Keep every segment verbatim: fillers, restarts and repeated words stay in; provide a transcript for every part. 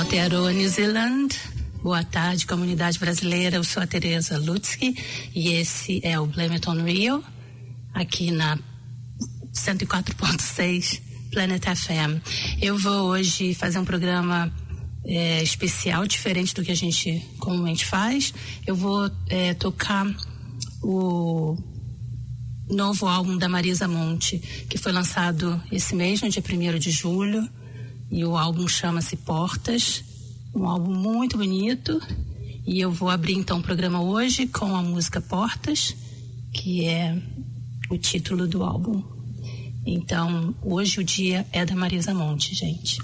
Aotearoa, New Zealand. Boa tarde, comunidade brasileira. Eu sou a Tereza Lutzky e esse é o Blame It On Rio, aqui na cento e quatro ponto seis Planet F M. Eu vou hoje fazer um programa é, especial, diferente do que a gente comumente faz. Eu vou é, tocar o novo álbum da Marisa Monte, que foi lançado esse mês, no dia primeiro de julho, e o álbum chama-se Portas, um álbum muito bonito, e eu vou abrir então o programa hoje com a música Portas, que é o título do álbum. Então, hoje o dia é da Marisa Monte, gente.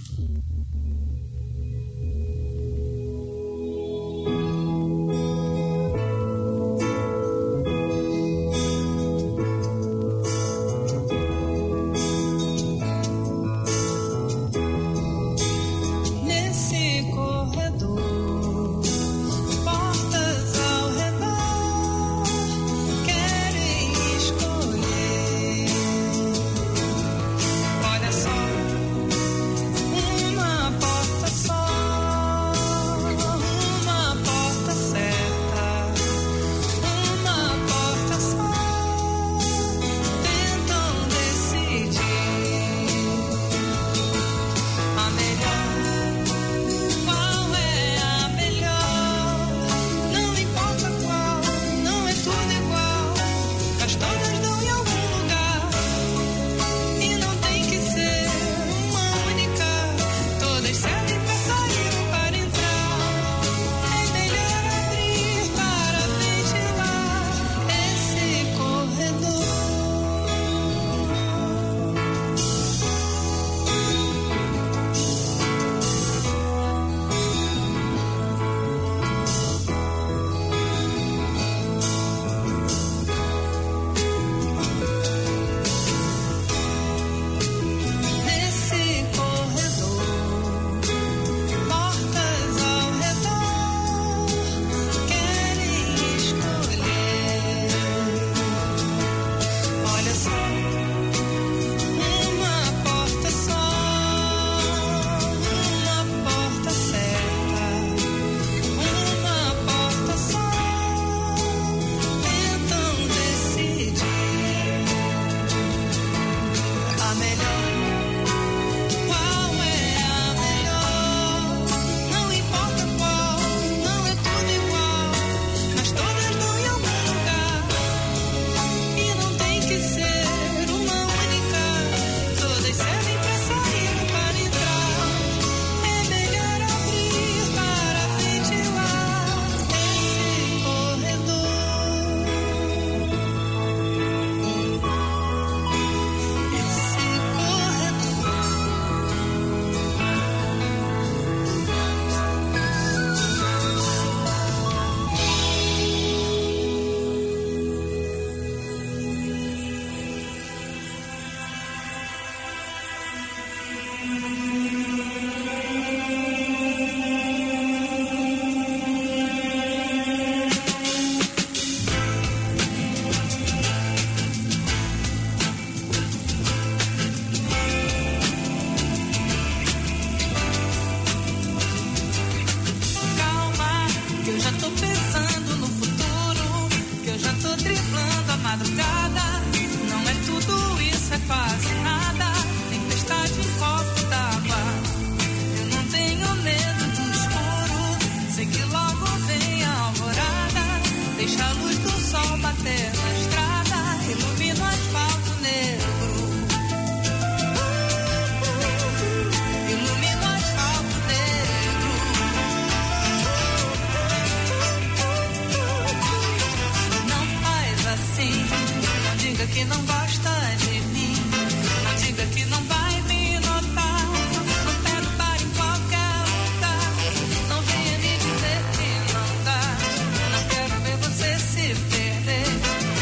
Não venha me dizer que não dá, não quero ver você se perder.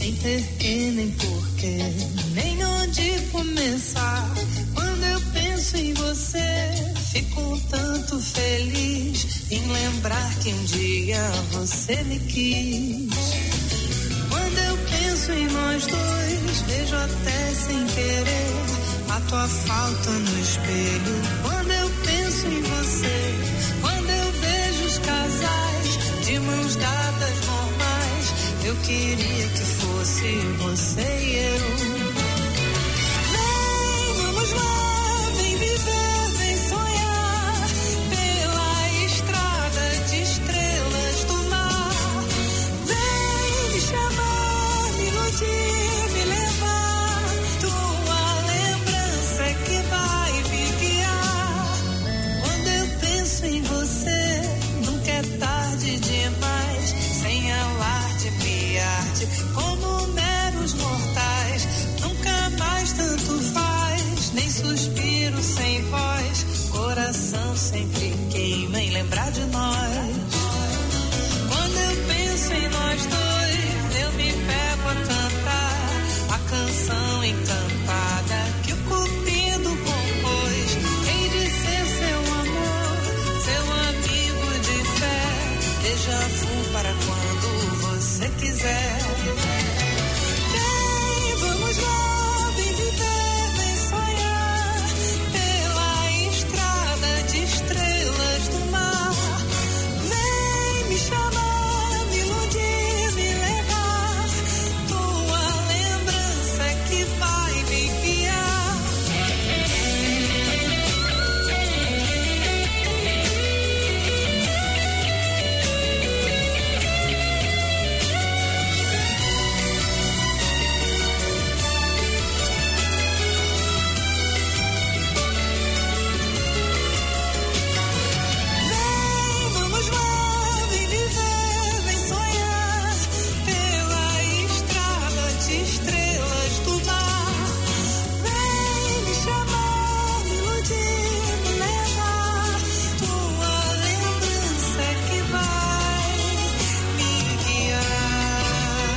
sem ter que nem porquê, nem onde começar. Quando eu penso em você, fico tanto feliz em lembrar que um dia você me quis. Quando eu penso em nós dois, vejo até sem querer a tua falta no espelho. Quando eu penso em você, quando eu vejo os casais de mãos dadas normais, eu queria que fosse você e eu. Vem, vamos lá, vem viver, vem sonhar pela estrada de estrelas do mar. Vem me chamar, me iludir, me levar. Tua lembrança é que vai me guiar. Quando eu penso em você, nunca é tarde demais, sem alarde, piarte, como meros mortais. Nunca mais tanto faz, nem suspiro sem voz. Coração sempre queima em lembrar de nós. Quando eu penso em nós dois, eu me pego a cantar a canção encantada que o Cupido compôs. Hei de ser seu amor, seu amigo de fé, déjà vu para quando você quiser. Vem, vamos lá, vem viver, vem sonhar pela estrada de estrelas do mar. Vem me chamar, me iludir, me levar. Tua lembrança é que vai me guiar. Vem, vamos lá, vem viver, vem sonhar pela estrada de estrelas do mar. Vem me chamar, me iludir, me levar. Tua lembrança é que vai me guiar.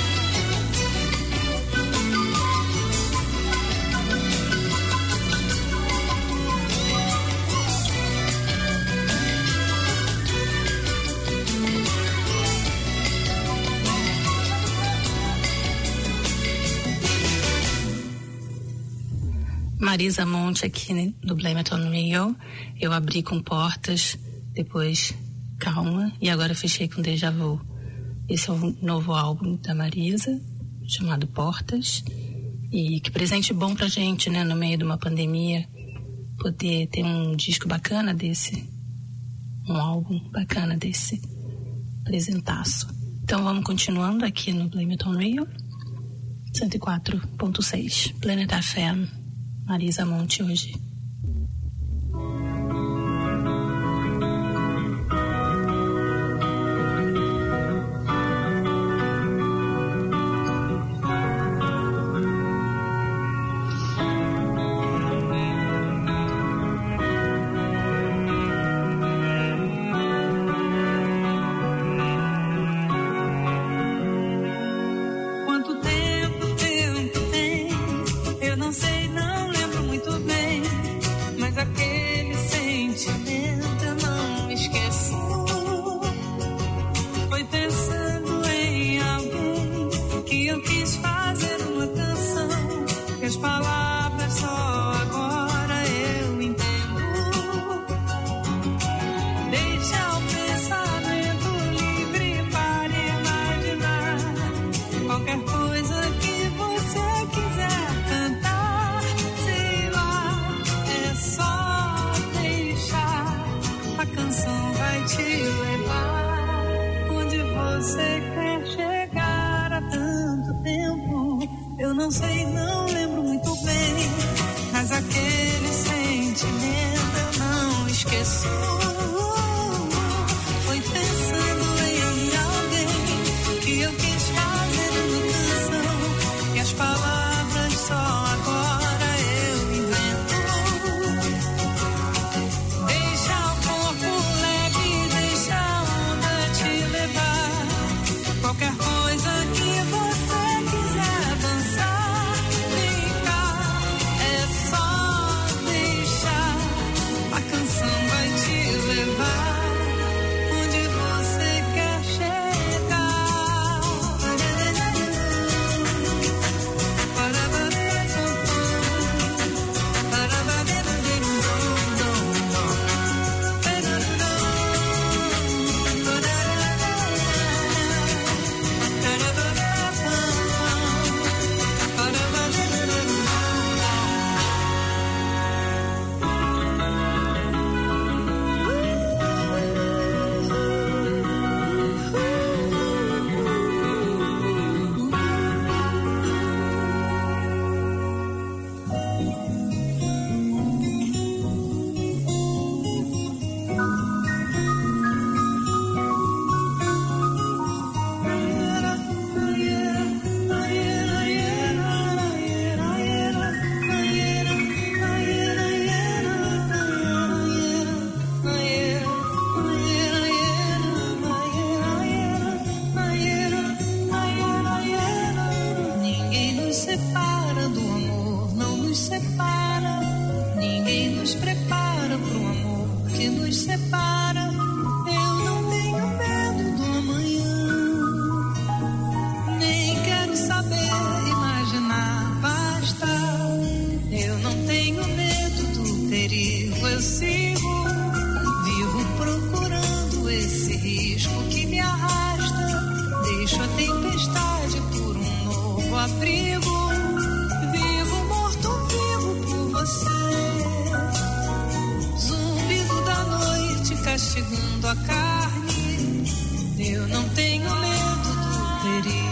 Marisa Monte aqui do Blame It On Rio. Eu abri com Portas, depois Calma e agora fechei com Déjà Vu. Esse é um novo álbum da Marisa, chamado Portas. E que presente bom pra gente, né, no meio de uma pandemia, poder ter um disco bacana desse, um álbum bacana desse, presentaço. Então vamos continuando aqui no Blame It On Rio, cento e quatro ponto seis, Planet F M, Marisa Monte hoje. Quanto tempo, tempo tem? Eu não sei, não lembro muito bem. Mas aquele sentimento eu não esqueço. Foi pensando em alguém que eu quis fazer uma canção. Que as palavras só agora eu entendo. Deixa o pensamento livre para imaginar qualquer coisa que você quiser cantar. Sei lá, é só deixar. A canção vai te levar onde você quer chegar. Há tanto tempo, eu não sei, não lembro muito bem. Mas aquele sentimento eu não esqueço. Foi pensando em alguém que eu quis fazer uma canção. Que as palavras só agora eu invento. Deixa o corpo leve, deixa a onda te levar. Qualquer coisa que você deixo a tempestade por um novo abrigo. Vivo morto vivo por você. Zumbido da noite castigando a carne. Eu não tenho medo do perigo.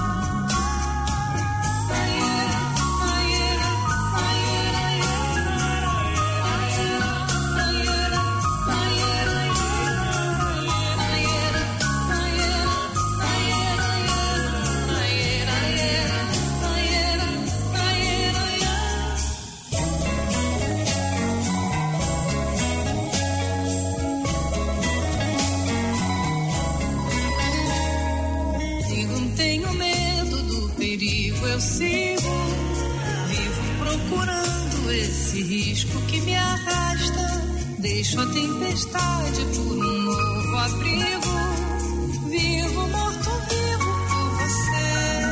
Eu sigo, vivo procurando esse risco que me arrasta. Deixo a tempestade por um novo abrigo. Vivo morto vivo por você.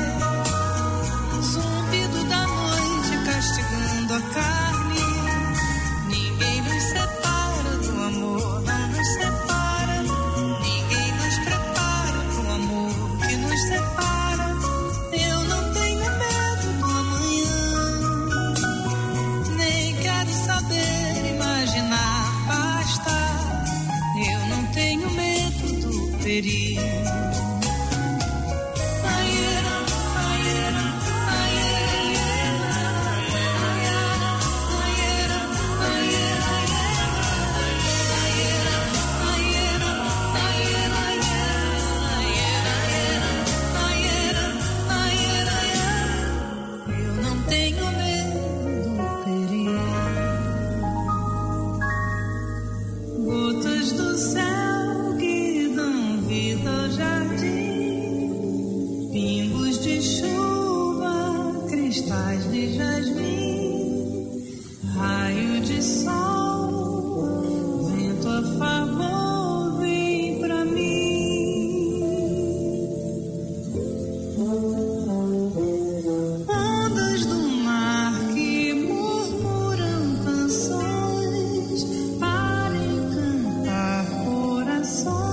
Zumbido da noite castigando a carne. Ninguém nos separa do amor, não nos separa. Ninguém nos prepara pro amor que nos separa. Perigo. Eu não tenho medo do perigo. Gotas do céu ao jardim, pingos de chuva, cristais de jasmim, raio de sol, vento a favor, vem pra mim. Ondas do mar que murmuram canções para encantar corações.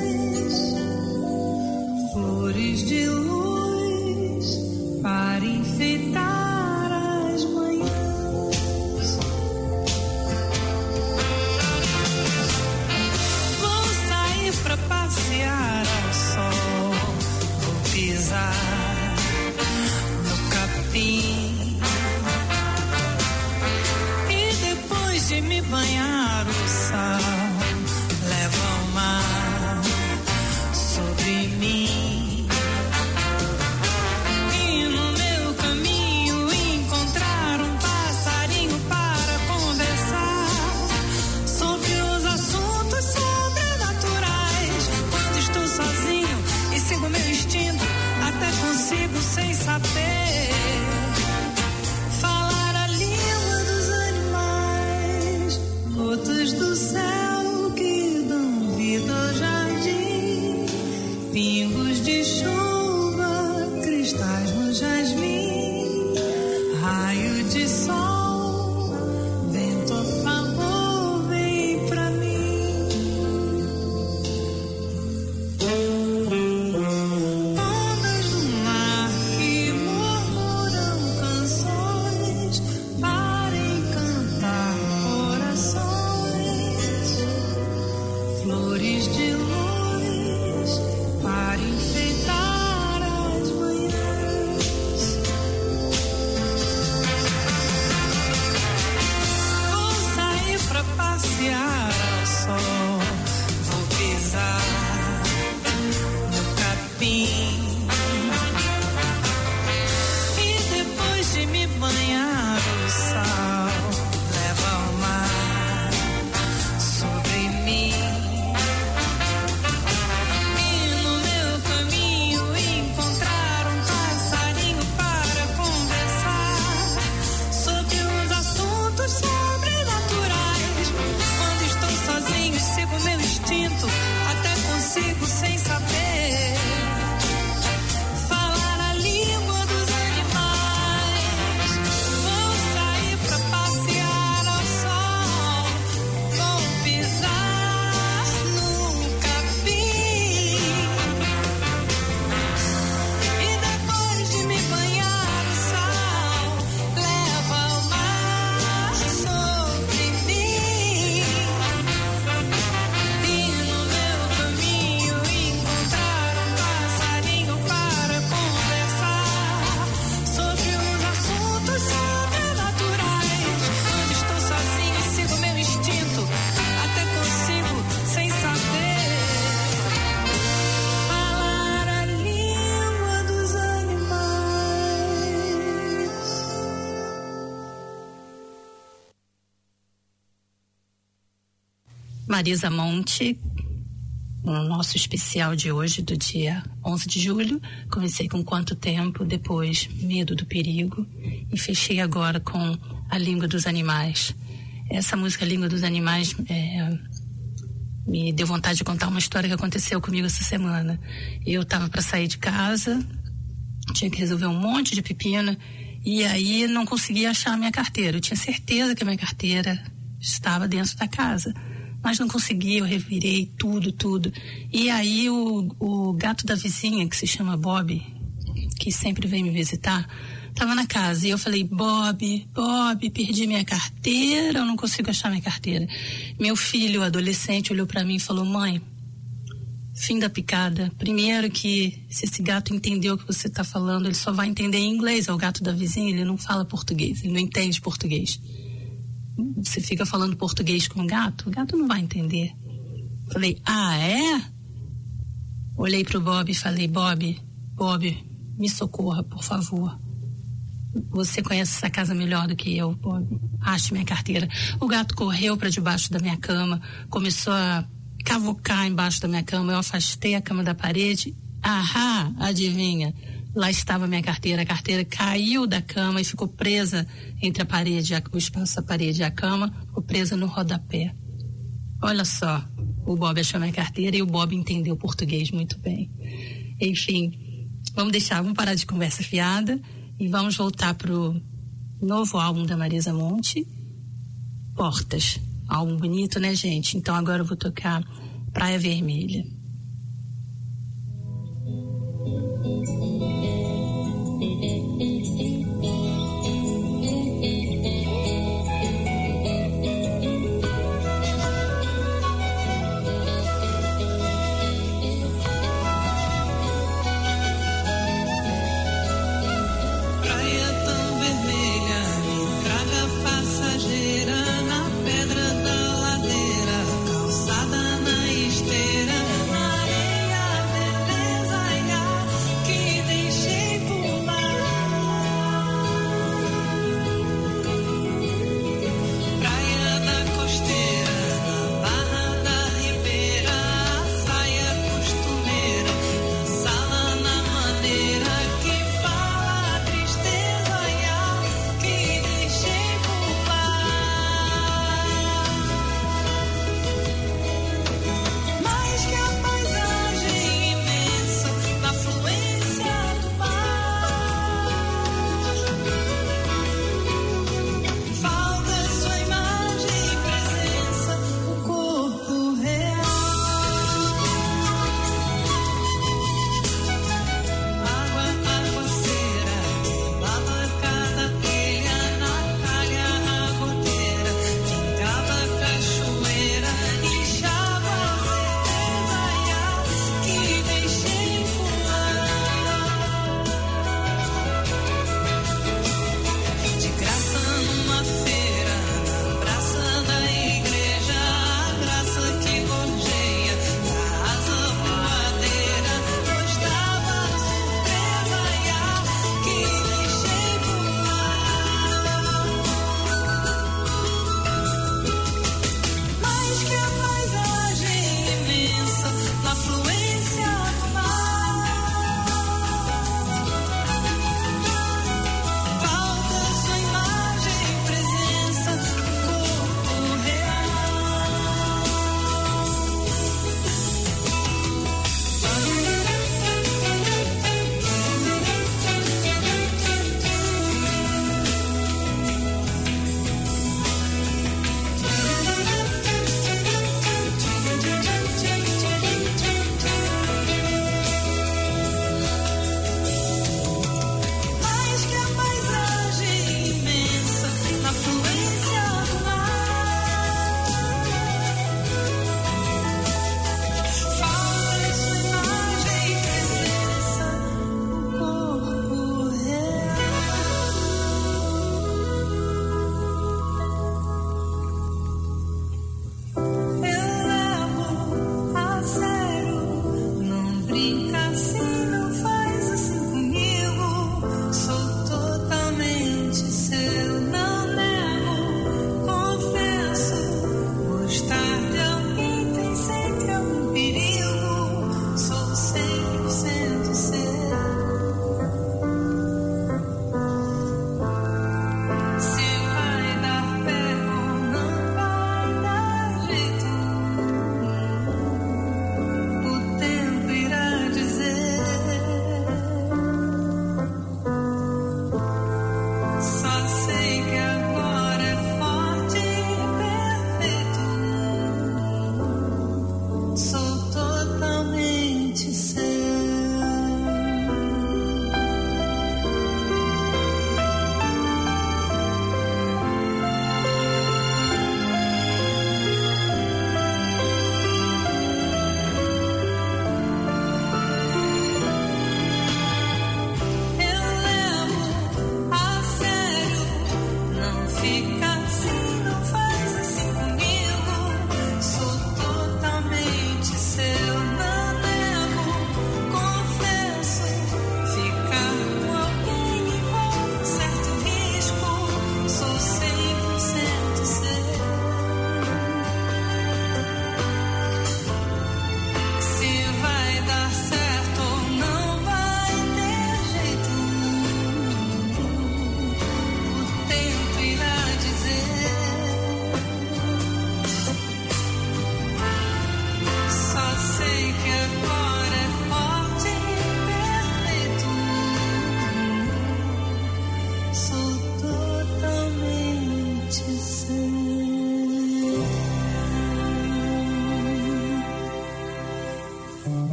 Flores de luz para enfeitar as manhãs. Vou sair pra passear ao sol. Vou pisar no capim. E depois de me banhar o sal leva o mar sobre mim. Consigo sem saber falar a língua dos animais. Gotas do céu que dão vida ao jardim, pingos de chuva, cristais no jasmim, raio de sol, vento a favor, vem pra mim. Ondas do mar que morrem Marisa Monte, no nosso especial de hoje, do dia onze de julho. Comecei com Quanto Tempo, depois Medo do Perigo e fechei agora com A Língua dos Animais. Essa música, A Língua dos Animais, é, me deu vontade de contar uma história que aconteceu comigo essa semana. Eu estava para sair de casa, tinha que resolver um monte de pepino e aí não conseguia achar a minha carteira. Eu tinha certeza que a minha carteira estava dentro da casa, mas não consegui, eu revirei tudo, tudo. E aí o, o gato da vizinha, que se chama Bob, que sempre vem me visitar, estava na casa. E eu falei, Bob, Bob, perdi minha carteira, eu não consigo achar minha carteira. Meu filho, adolescente, olhou para mim e falou, mãe, fim da picada. Primeiro que se esse gato entendeu o que você está falando, ele só vai entender em inglês. É o gato da vizinha, ele não fala português, ele não entende português. Você fica falando português com o gato, o gato não vai entender. Falei, ah, é? Olhei pro Bob e falei, Bob, Bob, me socorra, por favor. Você conhece essa casa melhor do que eu, Bob. Ache minha carteira. O gato correu para debaixo da minha cama, começou a cavocar embaixo da minha cama. Eu afastei a cama da parede. Ahá, adivinha? Lá estava a minha carteira. A carteira caiu da cama e ficou presa entre a parede, o espaço da parede e a cama, ficou presa no rodapé. Olha só, o Bob achou minha carteira e o Bob entendeu português muito bem. Enfim, vamos deixar, vamos parar de conversa fiada e vamos voltar pro novo álbum da Marisa Monte, Portas. Álbum bonito, né, gente? Então agora eu vou tocar Praia Vermelha. Calçada na esteira,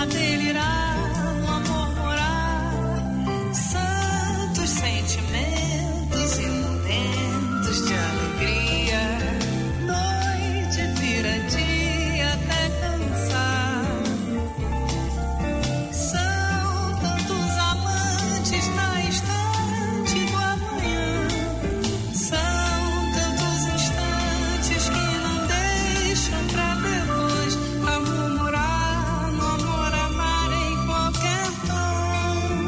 a delirar, no amor morar, santos sentimentos e momentos de alegria, noite vira dia até cansar. São tantos amantes na estante do amanhã, são tantos instantes que não deixam pra depois. Amor morar, no amor amar em qualquer tom.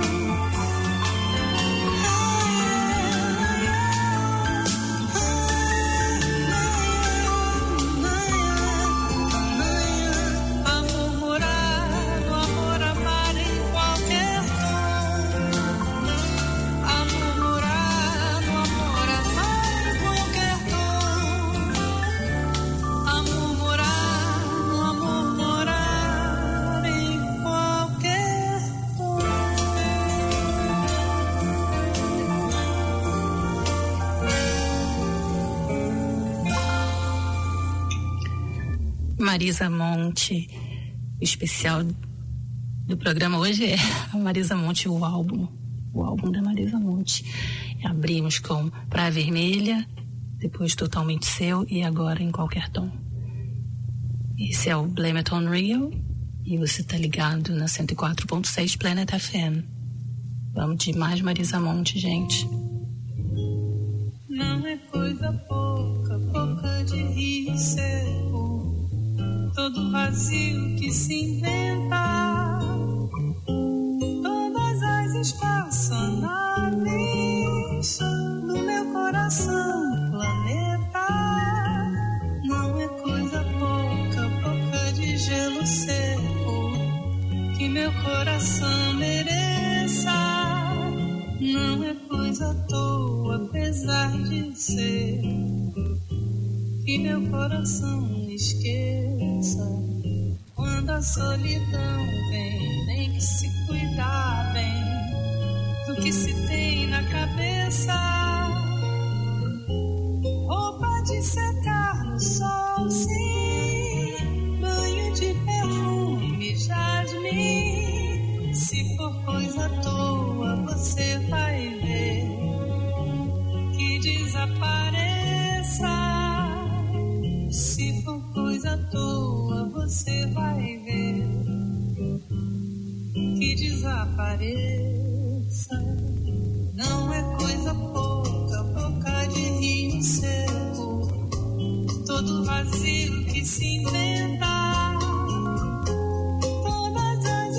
Amor morar, no amor amar em qualquer tom. Amor morar, no amor amar em qualquer tom. Amor morar, no amor morar em qualquer tom. Marisa Monte, o especial do programa hoje é a Marisa Monte, o álbum, o álbum da Marisa Monte. Abrimos com Praia Vermelha, depois Totalmente Seu e agora Em Qualquer Tom. Esse é o Blame It On Rio e você tá ligado na cento e quatro ponto seis Planet F M. Vamos de mais Marisa Monte, gente. Não é coisa pouca, pouca de rio seco, todo vazio que se inventa, todas as espaçonaves do meu coração, planeta. Não é coisa pouca, pouca de gelo seco que meu coração mereça. Não é coisa à toa, apesar de ser que meu coração esqueça. Quando a solidão vem, tem que se cuidar bem do que se tem na cabeça. Roupa de secar no sol, sim, banho de perfume, jasmim. Se for coisa à toa, você vai ver que desapareça. Se for coisa à toa, você vai ver que desapareça. Não é coisa pouca, pouca de rio seco, todo vazio que se inventa, todas as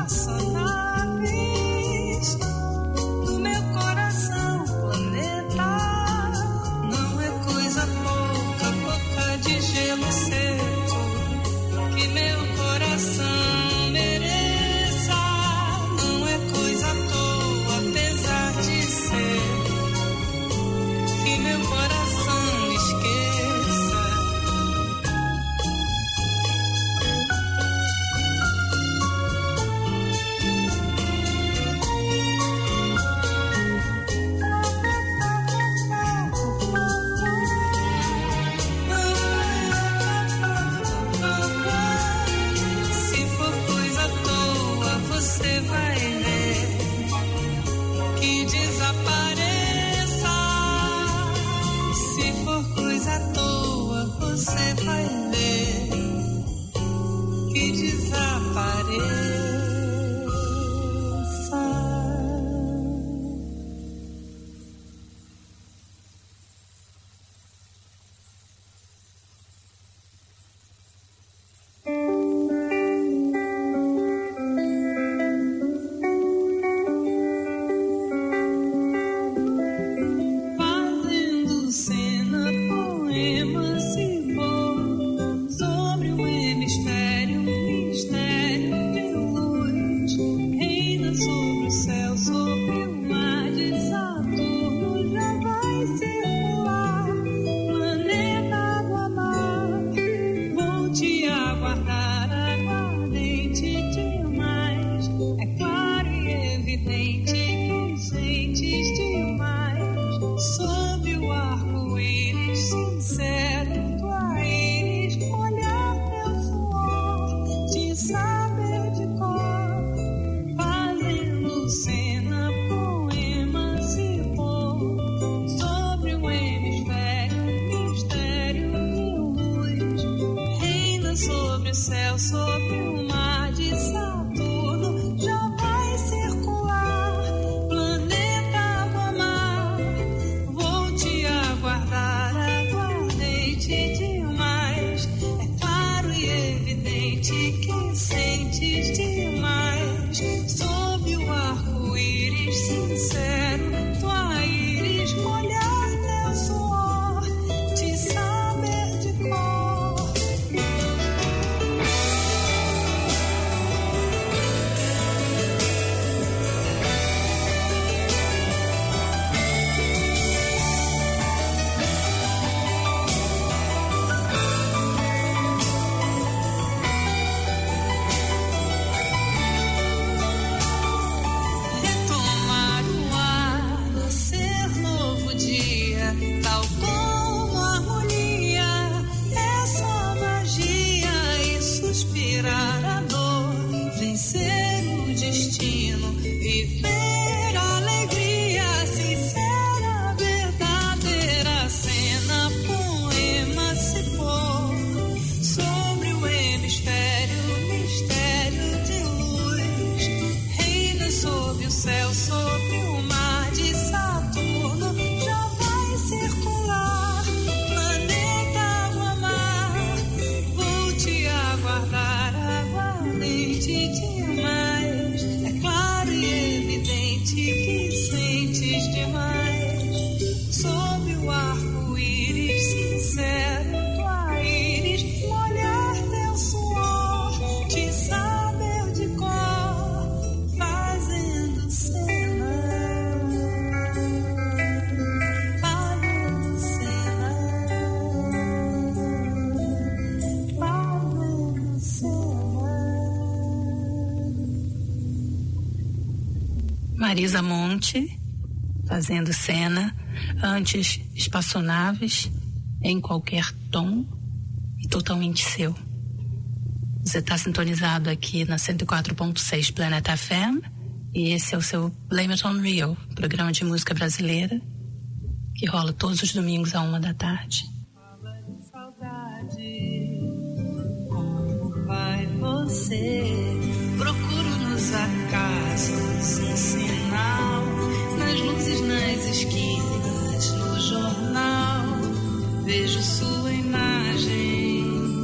espaçonaves do meu coração, planeta. Não é coisa pouca, pouca de gelo seco que meu coração mereça. Não é coisa à toa, apesar de ser que meu coração esqueça. diferentes demais. Sob o arco-íris sincero, tua íris molhar teu suor, te saber de cor. Retomar o ar, ser novo dia, tal como a harmonia, essa magia e suspirar a dor, vencer o destino, viver a alegria sincera, verdadeira cena, poema se pôr sobre o hemisfério, mistério de luz, reina sob o céu, sobre o mar de Saturno, já vai circular, planeta água mar, vou te aguardar, aguardente demais, é claro e evidente que sentes demais, sob o arco-íris sincero, tua íris molhar teu suor, te saber de cor, fazendo cena, fazendo cena, fazendo cena. Marisa Monte, fazendo cena, antes espaçonaves, em qualquer tom e totalmente seu. Você está sintonizado aqui na cento e quatro ponto seis Planet F M e esse é o seu Blame It On Rio, programa de música brasileira que rola todos os domingos à uma da tarde. Fala de saudade, como vai você? Procuro nos acasos um sinal, nas luzes, nas esquinas, no jornal, vejo sua imagem.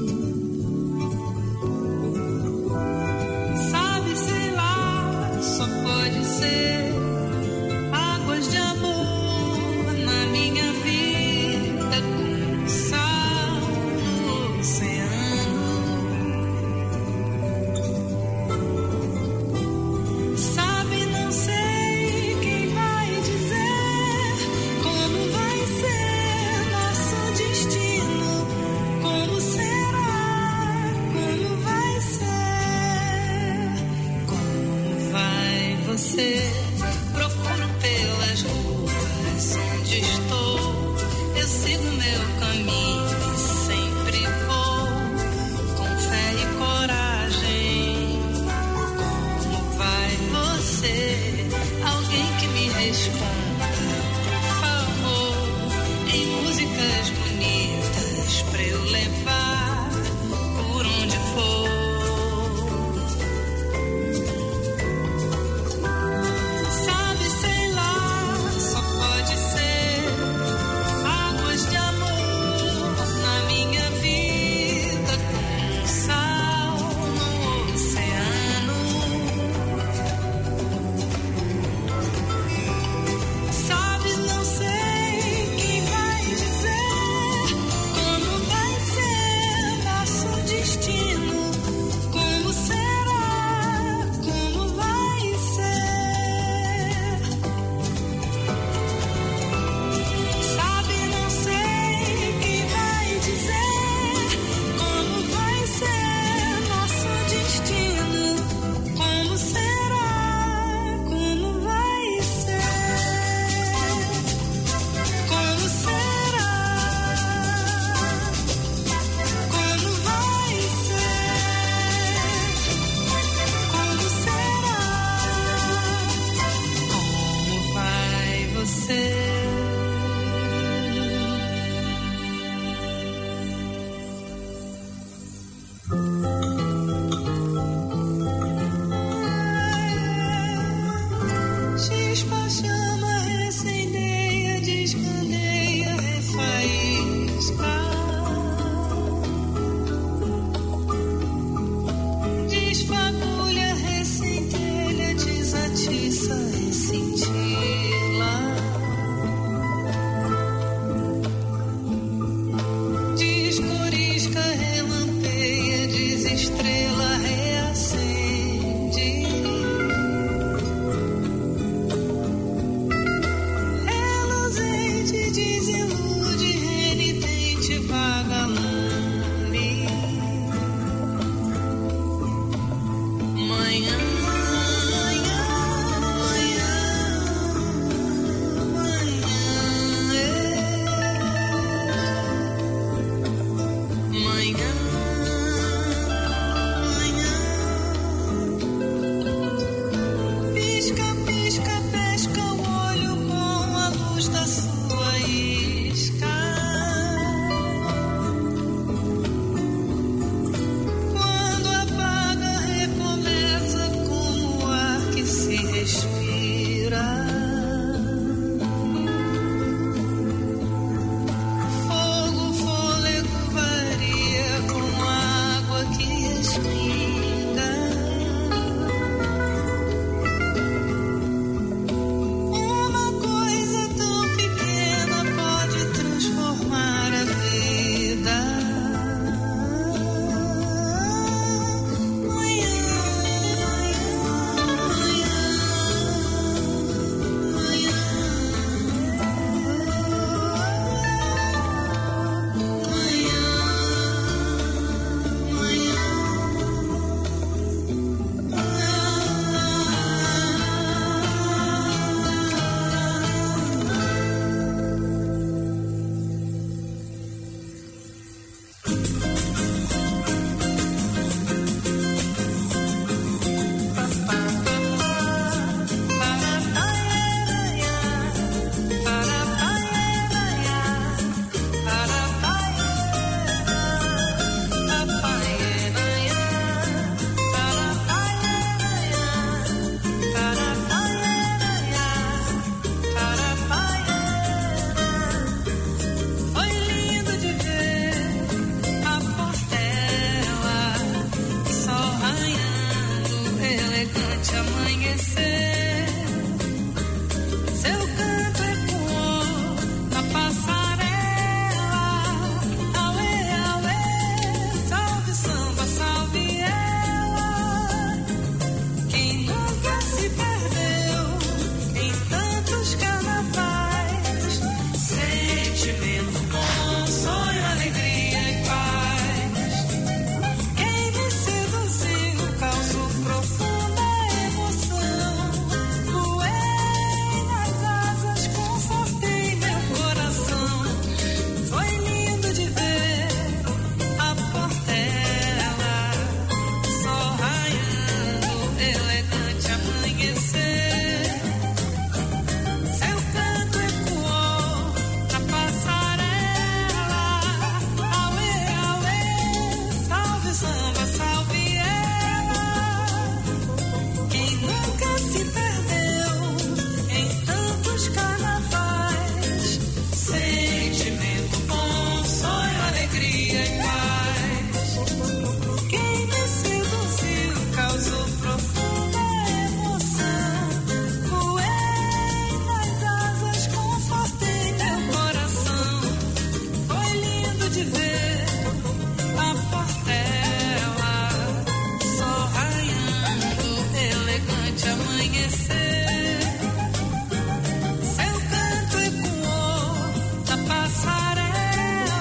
Sabe, sei lá, só pode ser águas de amor na minha vida, como sal no oceano. Sabe, não sei quem vai dizer como vai ser nosso destino, como será, como vai ser, como vai você? Procuro pelas ruas onde estou, eu sigo meu caminho e sempre vou, com fé e coragem. Como vai você? Alguém que me responda, por favor, em músicas bonitas pra eu levar por onde for. Sabe, sei lá, só pode ser águas de amor na minha vida, como sal no oceano. elegante amanhecer. Seu canto ecoou na passarela. Auê, auê, salve samba, salve ela. Quem nunca se perdeu em tantos carnavais. Sentimento bom, sonho, alegria e paz. Quem me seduziu causou profunda emoção. Voei nas asas, confortei meu coração. Foi lindo de ver a portela só raiando, elegante amanhecer. Seu canto ecoou na passarela. Auê, auê, salve samba, salve ela. Quem nunca se perdeu em tantos carnavais. Sentimento bom, sonho, alegria e paz. Quem me seduziu causou profunda emoção. Voei nas asas, confortei meu coração. Foi lindo de ver a portela só raiando, elegante amanhecer. Seu canto ecoou na passarela.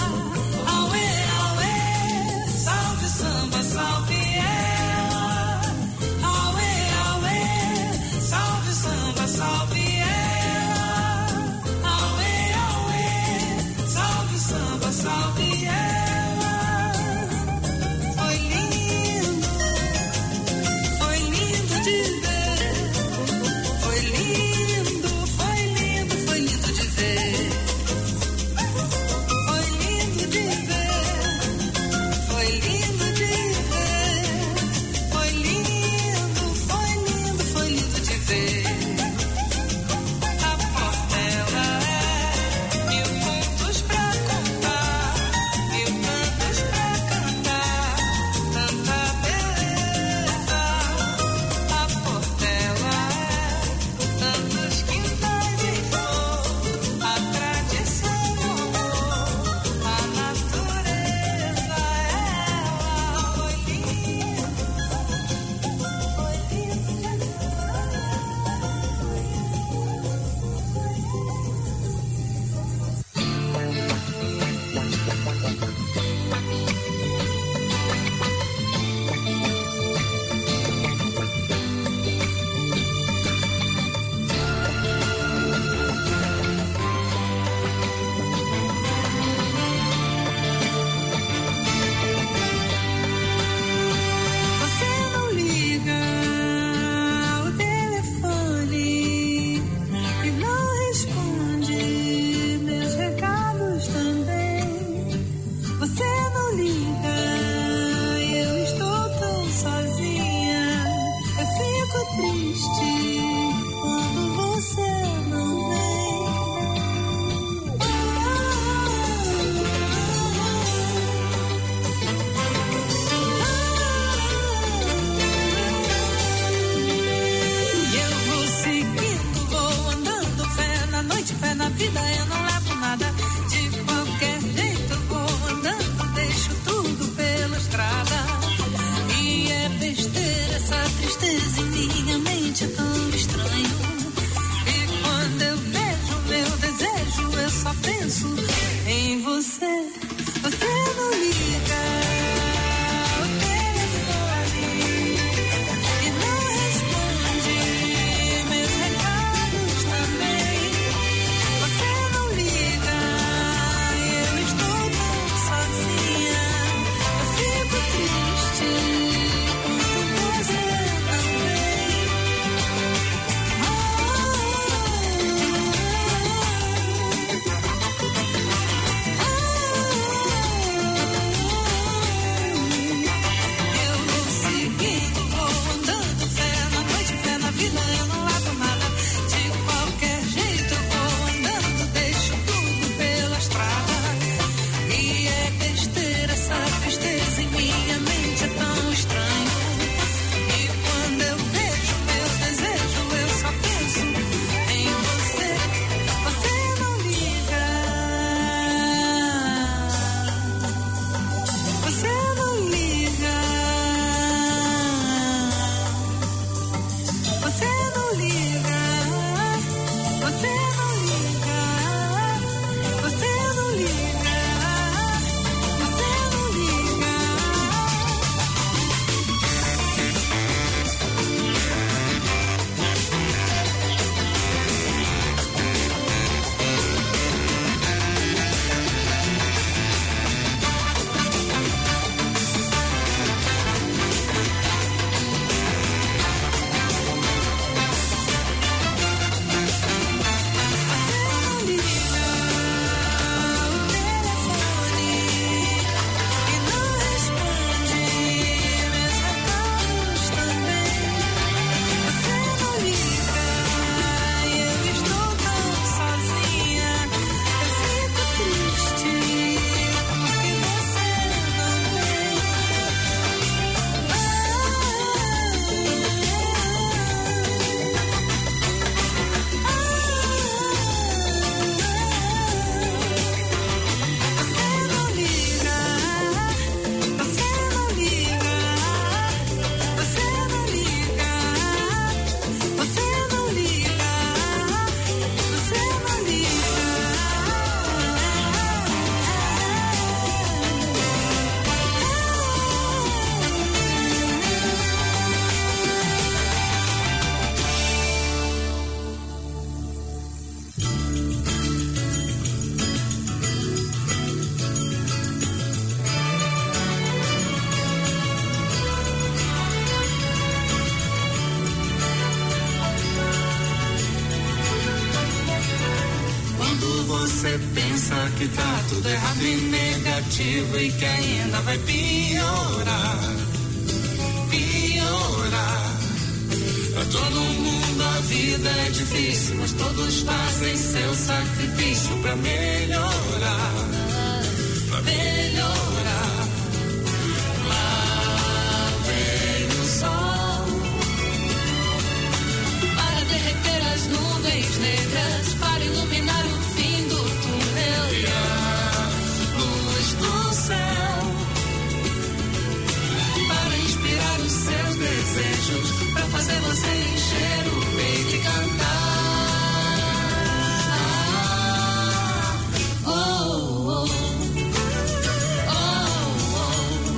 Auê, auê, salve samba, salve ela. Auê, auê, salve samba, salve ela. Auê, auê, salve samba, salve ela. Foi lindo, foi lindo de ver. Foi lindo, foi lindo, foi lindo de ver. Foi lindo de ver. Foi lindo de ver. Foi lindo, foi lindo, foi lindo de ver. A portela é mil contos pra contar, mil cantos pra cantar, tanta beleza. A portela é tantos quintais de flor, a tradição do amor, a natureza. Ela foi linda, foi linda. Você não liga o telefone e não responde meus recados também. Você não liga, eu estou tão sozinha. Eu fico triste quando você não vem. Eu vou seguindo, vou andando, fé na noite, fé na vida, eu não levo nada. De qualquer jeito vou andando, deixo tudo pela estrada. E é besteira essa tristeza em minha mente, é tão estranho. E quando eu vejo meu desejo, eu só penso em você. Você não liga o telefone e não responde meus recados também. Você não liga, eu estou tão sozinha. Eu fico triste quando você não vem. você pensa que tá tudo errado e negativo e que ainda vai piorar, piorar. Pra todo mundo a vida é difícil, mas todos fazem seu sacrifício pra melhorar, pra melhorar. Lá vem o sol para derreter as nuvens negras, para iluminar o fim do túnel e a luz do céu, para inspirar os seus desejos, pra fazer você encher o peito e cantar. Oh, oh, oh, oh,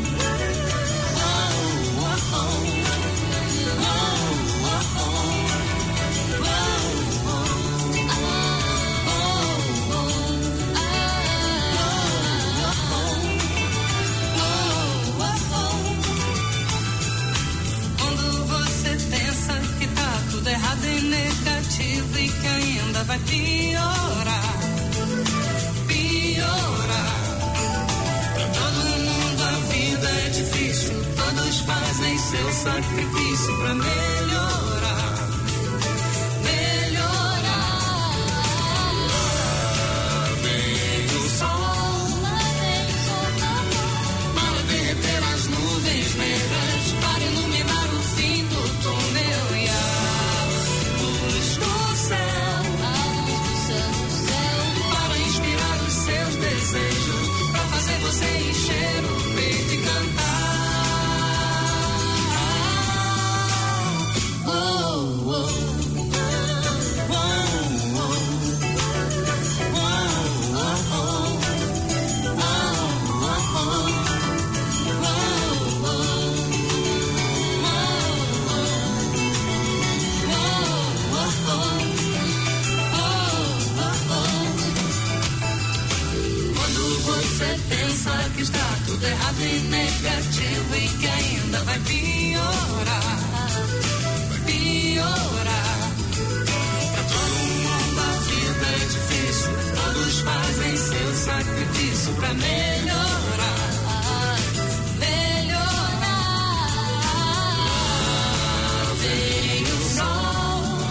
errado e negativo e que ainda vai piorar, piorar. Pra todo mundo a vida é difícil, todos fazem seu sacrifício pra melhorar, melhorar. Lá vem o sol para derreter as nuvens negras, para iluminar o fim do túnel e a você encher o peito e cantar. Oh, oh. Que está tudo errado e negativo e que ainda vai piorar, vai piorar. Pra todo mundo a vida é difícil, todos fazem seu sacrifício pra melhorar, melhorar. Lá vem o sol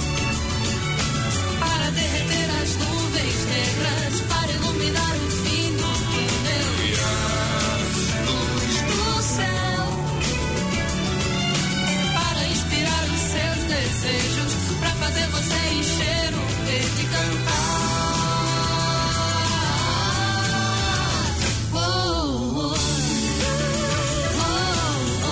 para derreter as nuvens negras, para iluminar o fim do túnel. Desejos pra fazer você encher o peito e cantar. Oh, oh, oh, oh,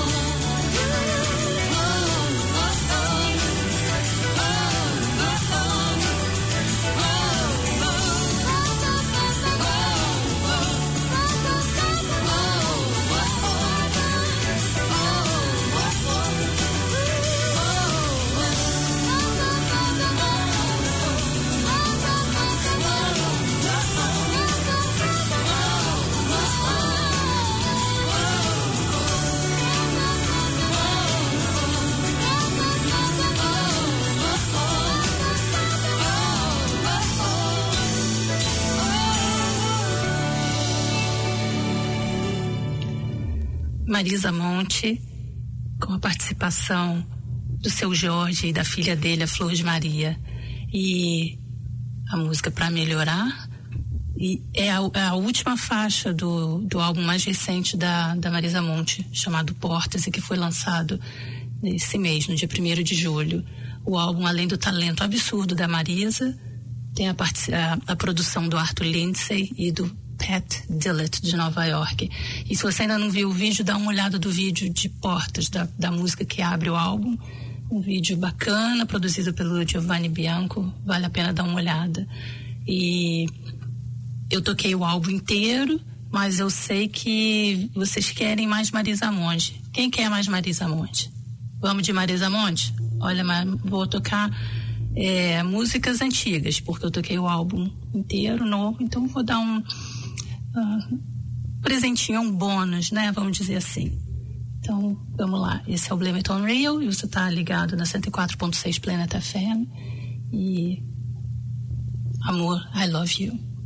Marisa Monte, com a participação do seu Jorge e da filha dele, a Flor de Maria. E a música Pra Melhorar e é a, é a última faixa do, do álbum mais recente da, da Marisa Monte, chamado Portas, e que foi lançado nesse mês, no dia primeiro de julho. O álbum, além do talento absurdo da Marisa, tem a, a, a produção do Arthur Lindsay e do Pat Dillett, de Nova York. E se você ainda não viu o vídeo, dá uma olhada do vídeo de Portas, da, da música que abre o álbum. Um vídeo bacana, produzido pelo Giovanni Bianco, vale a pena dar uma olhada. E eu toquei o álbum inteiro, mas eu sei que vocês querem mais Marisa Monte. Quem quer mais Marisa Monte? Vamos de Marisa Monte? Olha, vou tocar é, músicas antigas, porque eu toquei o álbum inteiro, novo, então vou dar um uh, presentinho, um bônus, né? Vamos dizer assim. Então, vamos lá. Esse é o Blame It On Real e você está ligado na cento e quatro ponto seis Planet F M. E amor, I love you.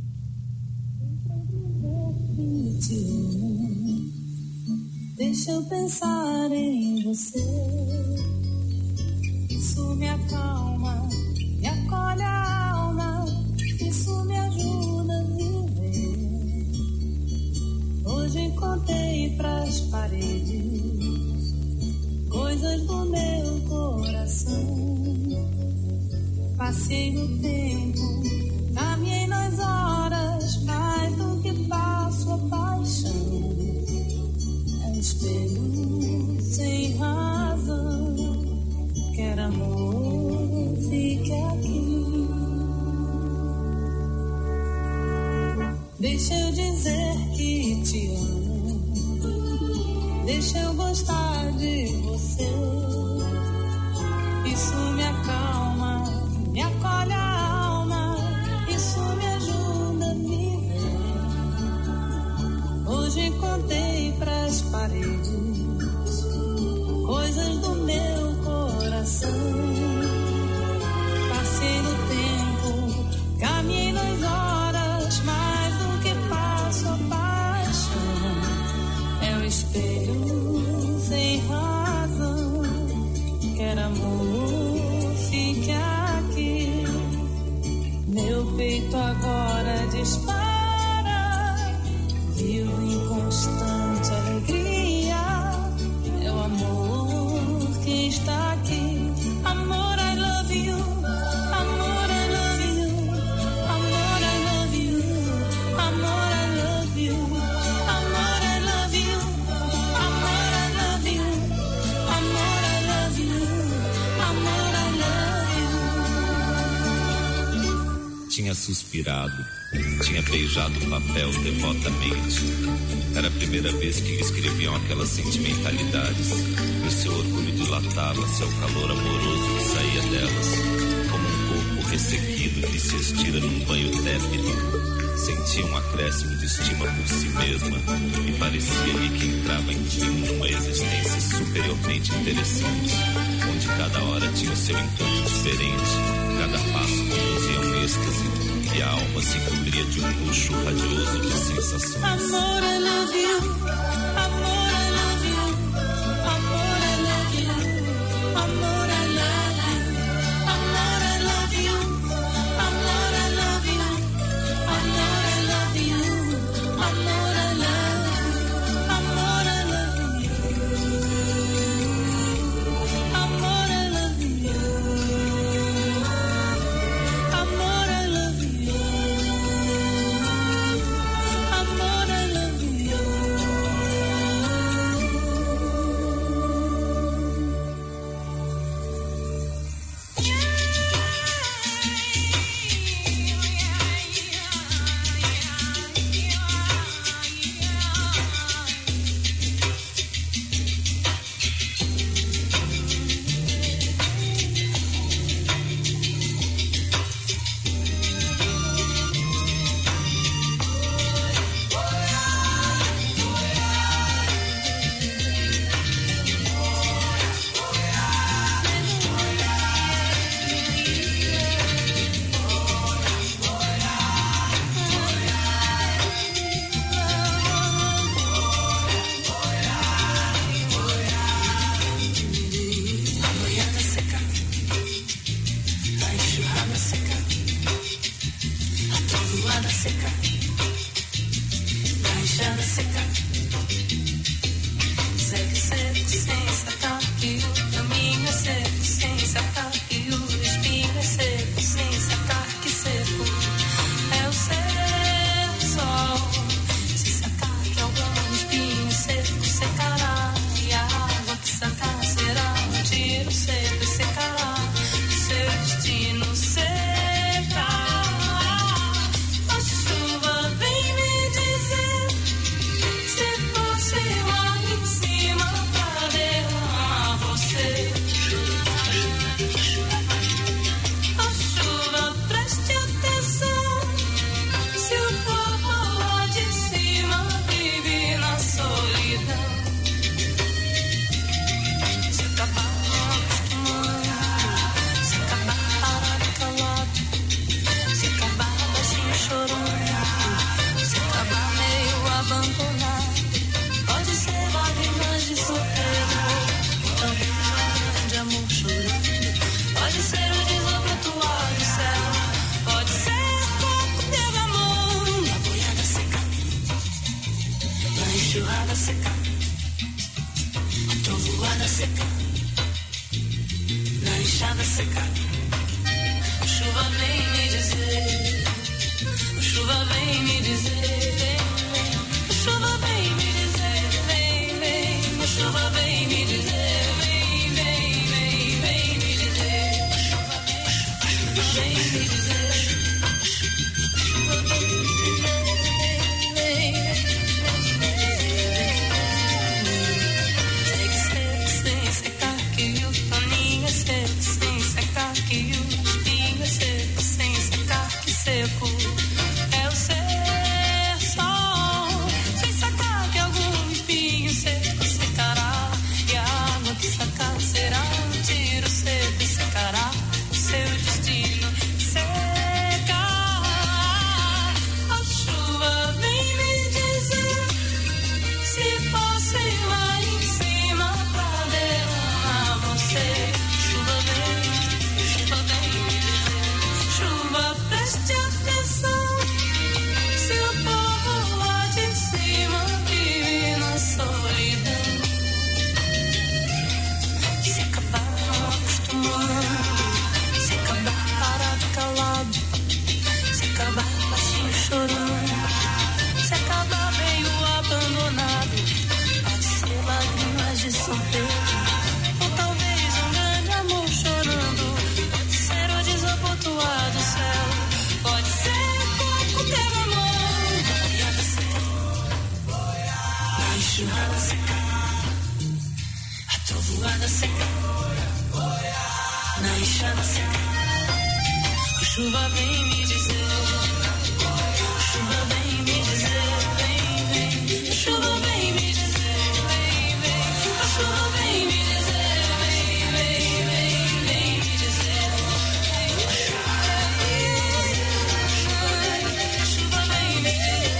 te amo. Deixa eu pensar em você. Isso me acalma, me acolhe a alma. Isso me ajuda a viver. Hoje contei pras paredes coisas do meu coração. Passei no tempo, caminhei nas horas, mais do que passo a paixão. É espelho sem razão, quer amor, fique aqui. Deixa eu dizer que te amo, deixa eu gostar de você. Isso me acalma, me acolhe a alma, isso me ajuda a viver. Hoje contei pras paredes coisas do meu coração. Passei no tempo, caminhei nas horas, mais do que passo a paixão. É o espelho sem razão, quer amor, fique aqui. Meu peito agora dispara, vivo em constante alegria. É o amor que está aqui. Amor, I love you. Amor, I love you. Amor, I love you. Amor, I love you. Amor, I love you. Amor, I love you. Amor, I love you. Amor, I love you. Tinha suspirado, tinha beijado o papel devotamente. Era a primeira vez que lhe escreviam aquelas sentimentalidades. E seu orgulho dilatava, seu calor amoroso que saía delas, como um corpo ressequido que se estira num banho tépido. Sentia um acréscimo de estima por si mesma e parecia-lhe que entrava enfim numa existência superiormente interessante, onde cada hora tinha o seu encanto diferente, cada passo conduzia a um êxtase e a alma se cobria de um luxo radioso de sensações. Amor, I love you. Amor, I love you. Amor, I love you. Amor, I love you. Amor, I love you. Amor, I love you. Amor, I love you. Amor, I love you. Amor, I love you. Amor, I love you. Amor, I love you. chuvarada seca. Chuva vem me dizer, chuva vem me dizer, vem, vem. Chuva vem me dizer, vem, vem. Chuva vem me dizer, vem, vem, vem, vem me dizer. Chuva vem me dizer, chuva vem me dizer, vem, vem. Sem secar que o paninho é seco, sem secar que o espinho é seco, sem secar que seco é o ser sol, sem secar que algum espinho seco secará e a água que sacar será um tiro seco e secará o seu destino. Seca, a chuva vem me dizer se posso ir lá em cima pra derramar você. Chuva vem, chuva vem me dizer, chuva preste atenção, se o povo lá de cima vive na solidão. Se acabar não acostumando, se acabar parado calado, se acabar baixinho chorando, se acabar meio abandonado, pode ser lágrimas de São Pedro, ou talvez um grande amor chorando, pode ser o desabotoado céu, pode ser coco pela mão, boiada seca, na enxurrada seca, a trovoada seca, na enxada seca, a chuva vem me dizer, a chuva vem me dizer, vem, vem, a chuva vem me dizer, vem, vem, a chuva vem me dizer, vem, vem, vem, vem me dizer, a chuva vem me dizer,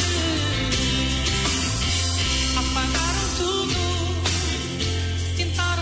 apagaram tudo, tentaram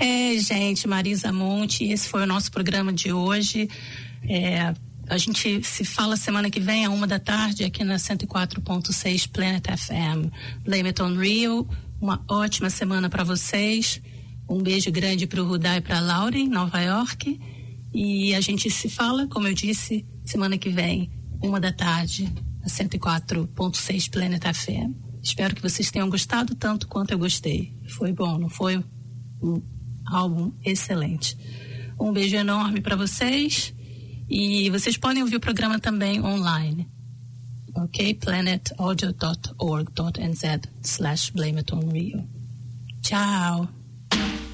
Ei, gente, Marisa Monte, esse foi o nosso programa de hoje. É, a gente se fala semana que vem, a uma da tarde, aqui na cento e quatro ponto seis Planet F M. Blame It on Rio. Uma ótima semana para vocês. Um beijo grande para o Rudá e para a Laura, em Nova York. E a gente se fala, como eu disse, semana que vem, uma da tarde, na cento e quatro ponto seis Planet F M. Espero que vocês tenham gostado tanto quanto eu gostei. Foi bom, não foi? Um álbum excelente. Um beijo enorme para vocês. E vocês podem ouvir o programa também online. Ok? planet audio dot org dot n z slash blame it on Rio. Tchau.